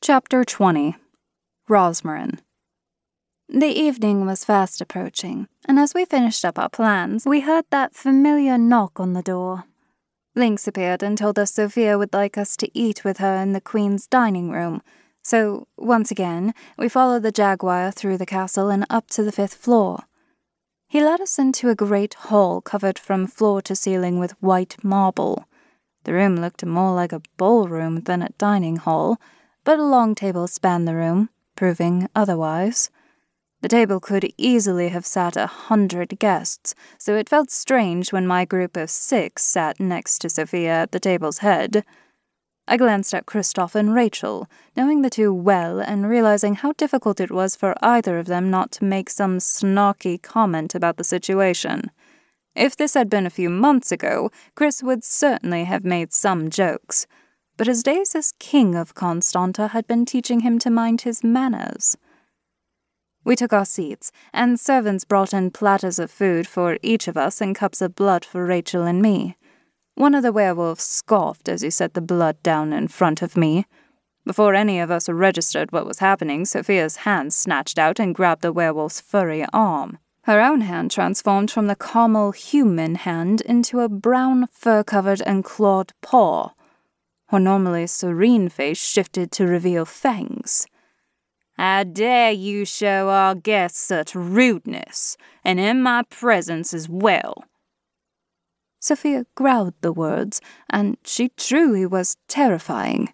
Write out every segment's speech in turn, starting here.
Chapter 20. Rosmarin. The evening was fast approaching, and as we finished up our plans, we heard that familiar knock on the door. Lynx appeared and told us Sophia would like us to eat with her in the Queen's dining room, so, once again, we followed the Jaguar through the castle and up to the 5th floor. He led us into a great hall covered from floor to ceiling with white marble. The room looked more like a ballroom than a dining hall, but a long table spanned the room, proving otherwise. The table could easily have sat 100 guests, so it felt strange when my group of 6 sat next to Sophia at the table's head. I glanced at Kristoff and Rachel, knowing the two well and realizing how difficult it was for either of them not to make some snarky comment about the situation. If this had been a few months ago, Chris would certainly have made some jokes, but his days as king of Constanta had been teaching him to mind his manners. We took our seats, and servants brought in platters of food for each of us and cups of blood for Rachel and me. One of the werewolves scoffed as he set the blood down in front of me. Before any of us registered what was happening, Sophia's hand snatched out and grabbed the werewolf's furry arm. Her own hand transformed from the caramel human hand into a brown, fur-covered and clawed paw. Her normally serene face shifted to reveal fangs. "How dare you show our guests such rudeness, and in my presence as well?" Sophia growled the words, and she truly was terrifying.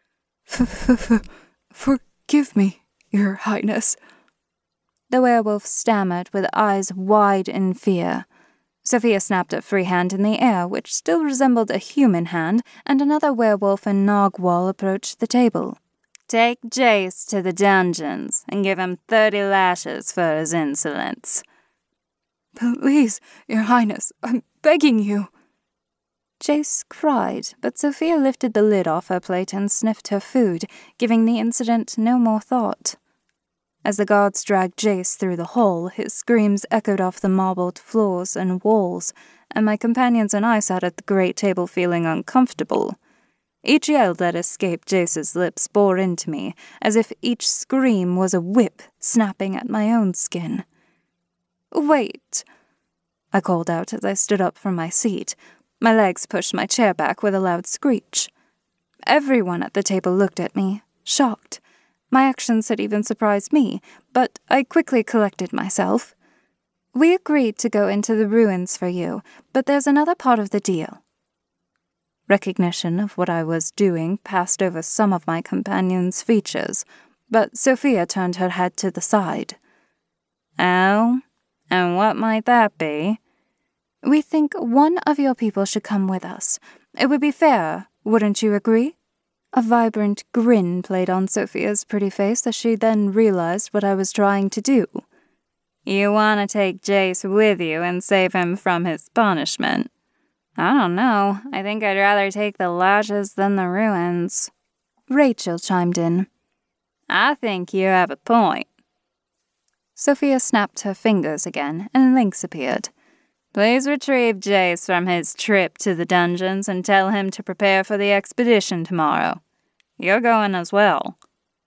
"Forgive me, Your Highness," the werewolf stammered with eyes wide in fear. Sophia snapped a free hand in the air, which still resembled a human hand, and another werewolf in narwhal approached the table. "Take Jace to the dungeons and give him 30 lashes for his insolence." "Please, Your Highness, I'm begging you." Jace cried, but Sophia lifted the lid off her plate and sniffed her food, giving the incident no more thought. As the guards dragged Jace through the hall, his screams echoed off the marbled floors and walls, and my companions and I sat at the great table feeling uncomfortable. Each yell that escaped Jace's lips bore into me, as if each scream was a whip snapping at my own skin. "Wait," I called out as I stood up from my seat. My legs pushed my chair back with a loud screech. Everyone at the table looked at me, shocked. My actions had even surprised me, but I quickly collected myself. "We agreed to go into the ruins for you, but there's another part of the deal." Recognition of what I was doing passed over some of my companions' features, but Sophia turned her head to the side. "Oh? And what might that be?" "We think one of your people should come with us. It would be fair, wouldn't you agree?" A vibrant grin played on Sophia's pretty face as she then realized what I was trying to do. "You want to take Jace with you and save him from his punishment? I don't know. I think I'd rather take the lashes than the ruins." Rachel chimed in. "I think you have a point." Sophia snapped her fingers again, and Lynx appeared. "Please retrieve Jace from his trip to the dungeons and tell him to prepare for the expedition tomorrow. You're going as well."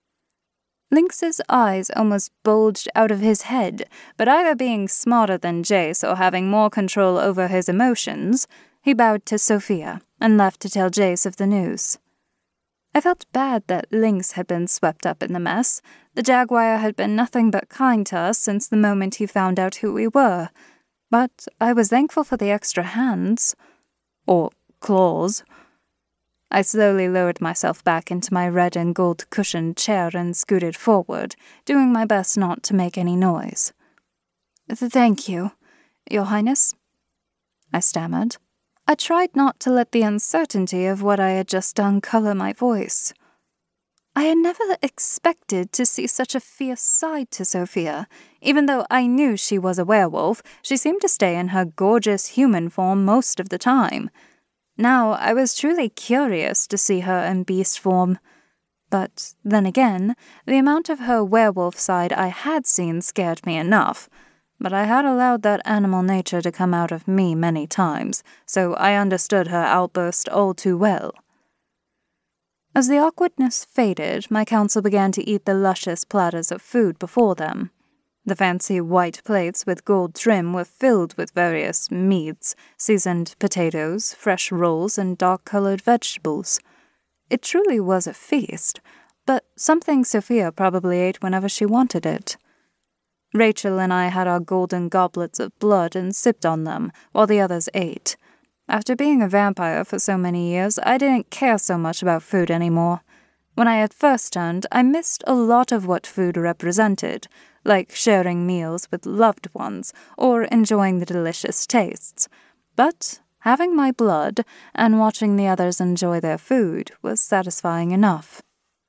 Lynx's eyes almost bulged out of his head, but either being smarter than Jace or having more control over his emotions, he bowed to Sophia and left to tell Jace of the news. I felt bad that Lynx had been swept up in the mess. The Jaguar had been nothing but kind to us since the moment he found out who we were, but I was thankful for the extra hands. Or claws. I slowly lowered myself back into my red and gold cushioned chair and scooted forward, doing my best not to make any noise. "Thank you, Your Highness," I stammered. I tried not to let the uncertainty of what I had just done color my voice. I had never expected to see such a fierce side to Sophia. Even though I knew she was a werewolf, she seemed to stay in her gorgeous human form most of the time. Now I was truly curious to see her in beast form. But then again, the amount of her werewolf side I had seen scared me enough. But I had allowed that animal nature to come out of me many times, so I understood her outburst all too well. As the awkwardness faded, my council began to eat the luscious platters of food before them. The fancy white plates with gold trim were filled with various meats, seasoned potatoes, fresh rolls, and dark-colored vegetables. It truly was a feast, but something Sophia probably ate whenever she wanted it. Rachel and I had our golden goblets of blood and sipped on them, while the others ate. After being a vampire for so many years, I didn't care so much about food anymore. When I had first turned, I missed a lot of what food represented, like sharing meals with loved ones or enjoying the delicious tastes. But having my blood and watching the others enjoy their food was satisfying enough.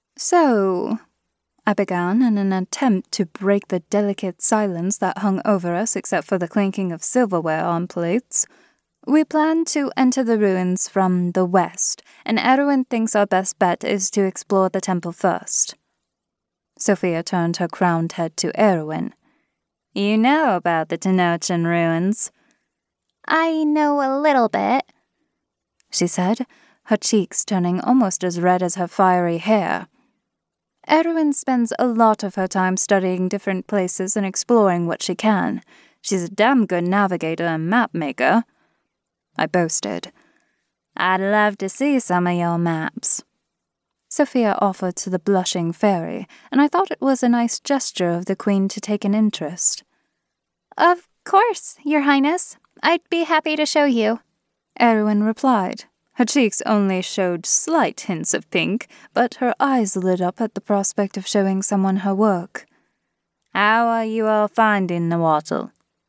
"So," I began in an attempt to break the delicate silence that hung over us except for the clinking of silverware on plates, "we plan to enter the ruins from the west, and Erwin thinks our best bet is to explore the temple first." Sophia turned her crowned head to Erwin. "You know about the Tenochtitlan ruins?" "I know a little bit," she said, her cheeks turning almost as red as her fiery hair. Erwin spends a lot of her time studying different places and exploring what she can. She's a damn good navigator and map maker, I boasted. "I'd love to see some of your maps," Sophia offered to the blushing fairy, and I thought it was a nice gesture of the Queen to take an interest. "Of course, Your Highness. I'd be happy to show you," Erwin replied. Her cheeks only showed slight hints of pink, but her eyes lit up at the prospect of showing someone her work. "How are you all finding Nahuatl?"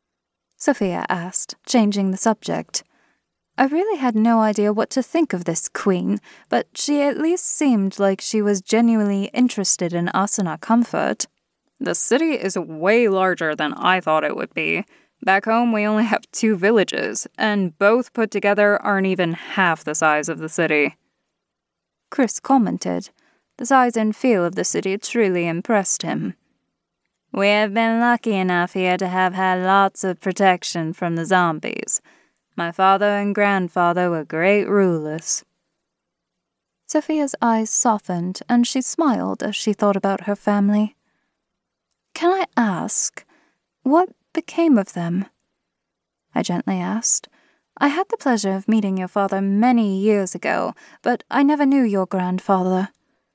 Sophia asked, changing the subject. I really had no idea what to think of this queen, but she at least seemed like she was genuinely interested in us and our comfort. "The city is way larger than I thought it would be. Back home we only have 2 villages, and both put together aren't even half the size of the city." Chris commented. The size and feel of the city truly impressed him. "We have been lucky enough here to have had lots of protection from the zombies. My father and grandfather were great rulers." Sophia's eyes softened, and she smiled as she thought about her family. "Can I ask, what became of them?" I gently asked. "I had the pleasure of meeting your father many years ago, but I never knew your grandfather."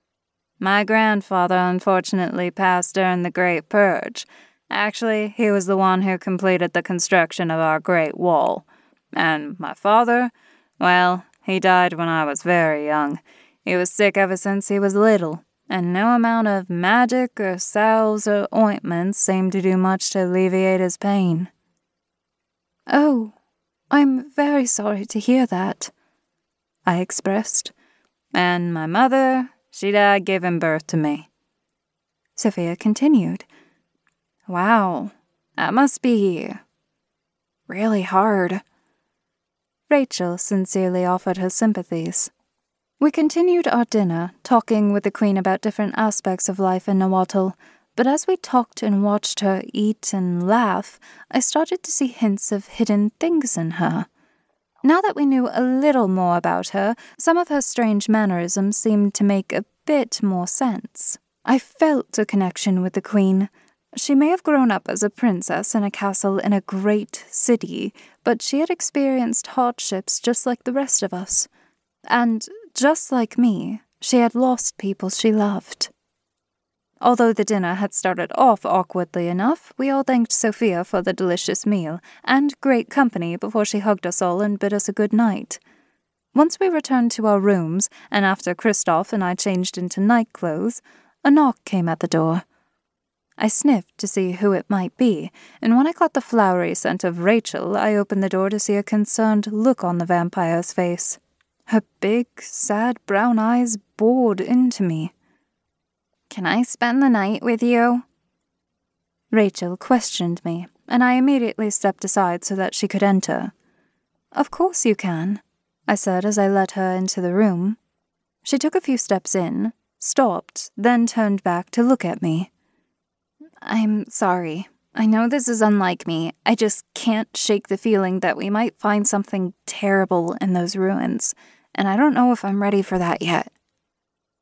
"My grandfather unfortunately passed during the Great Purge. Actually, he was the one who completed the construction of our Great Wall. And my father, well, he died when I was very young. He was sick ever since he was little, and no amount of magic or salves or ointments seemed to do much to alleviate his pain." "Oh, I'm very sorry to hear that," I expressed. "And my mother, she died giving birth to me." Sophia continued. "Wow, that must be really hard." Rachel sincerely offered her sympathies. We continued our dinner, talking with the Queen about different aspects of life in Nahuatl, but as we talked and watched her eat and laugh, I started to see hints of hidden things in her. Now that we knew a little more about her, some of her strange mannerisms seemed to make a bit more sense. I felt a connection with the Queen. She may have grown up as a princess in a castle in a great city, but she had experienced hardships just like the rest of us. And, just like me, she had lost people she loved. Although the dinner had started off awkwardly enough, we all thanked Sophia for the delicious meal and great company before she hugged us all and bid us a good night. Once we returned to our rooms, and after Kristoff and I changed into night clothes, a knock came at the door. I sniffed to see who it might be, and when I caught the flowery scent of Rachel, I opened the door to see a concerned look on the vampire's face. Her big, sad brown eyes bored into me. "Can I spend the night with you?" Rachel questioned me, and I immediately stepped aside so that she could enter. "Of course you can," I said as I led her into the room. She took a few steps in, stopped, then turned back to look at me. "I'm sorry. I know this is unlike me. I just can't shake the feeling that we might find something terrible in those ruins, and I don't know if I'm ready for that yet."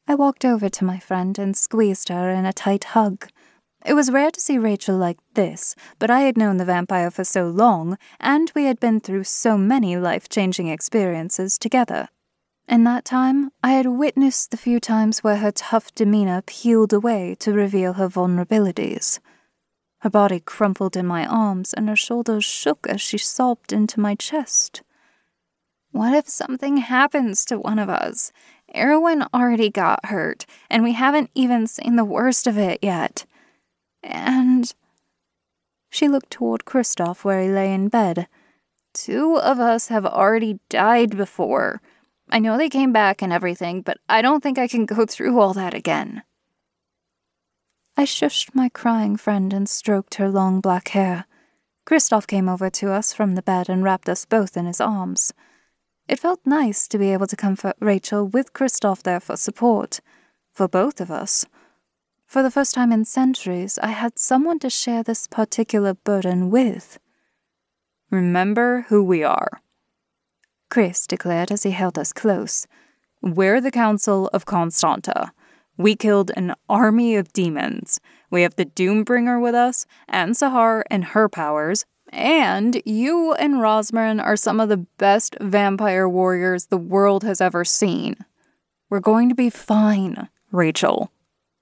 I walked over to my friend and squeezed her in a tight hug. It was rare to see Rachel like this, but I had known the vampire for so long, and we had been through so many life-changing experiences together. In that time, I had witnessed the few times where her tough demeanor peeled away to reveal her vulnerabilities. Her body crumpled in my arms, and her shoulders shook as she sobbed into my chest. What if something happens to one of us? Erwin already got hurt, and we haven't even seen the worst of it yet. And she looked toward Kristoff where he lay in bed. 2 of us have already died before. I know they came back and everything, but I don't think I can go through all that again. I shushed my crying friend and stroked her long black hair. Kristoff came over to us from the bed and wrapped us both in his arms. It felt nice to be able to comfort Rachel with Kristoff there for support, for both of us. For the first time in centuries, I had someone to share this particular burden with. Remember who we are, Chris declared as he held us close. We're the Council of Constanta. We killed an army of demons. We have the Doombringer with us, and Sahar and her powers, and you and Rosmarin are some of the best vampire warriors the world has ever seen. We're going to be fine, Rachel.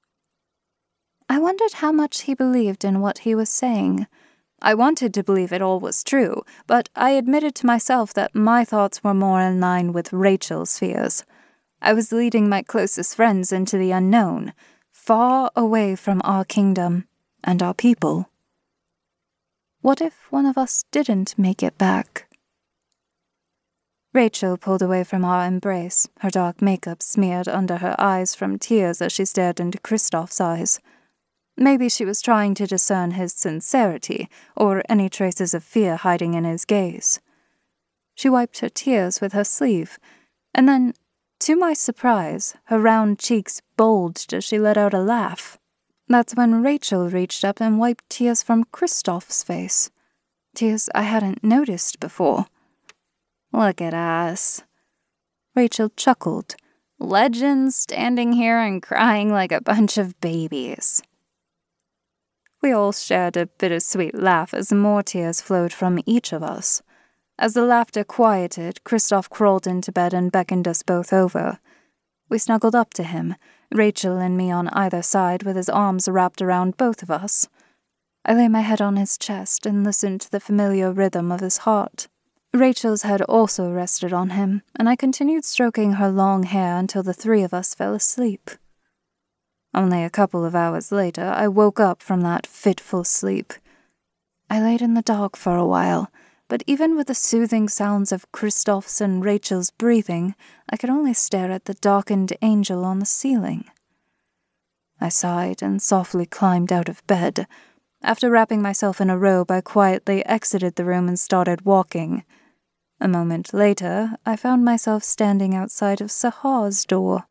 I wondered how much he believed in what he was saying. I wanted to believe it all was true, but I admitted to myself that my thoughts were more in line with Rachel's fears. I was leading my closest friends into the unknown, far away from our kingdom and our people. What if one of us didn't make it back? Rachel pulled away from our embrace, her dark makeup smeared under her eyes from tears as she stared into Kristoff's eyes. Maybe she was trying to discern his sincerity or any traces of fear hiding in his gaze. She wiped her tears with her sleeve, and then, to my surprise, her round cheeks bulged as she let out a laugh. That's when Rachel reached up and wiped tears from Kristoff's face. Tears I hadn't noticed before. Look at us. Rachel chuckled. Legends standing here and crying like a bunch of babies. We all shared a bittersweet laugh as more tears flowed from each of us. As the laughter quieted, Kristoff crawled into bed and beckoned us both over. We snuggled up to him, Rachel and me on either side with his arms wrapped around both of us. I lay my head on his chest and listened to the familiar rhythm of his heart. Rachel's head also rested on him, and I continued stroking her long hair until the 3 of us fell asleep. Only a couple of hours later, I woke up from that fitful sleep. I laid in the dark for a while, but even with the soothing sounds of Kristoff's and Rachel's breathing, I could only stare at the darkened angel on the ceiling. I sighed and softly climbed out of bed. After wrapping myself in a robe, I quietly exited the room and started walking. A moment later, I found myself standing outside of Sahar's door.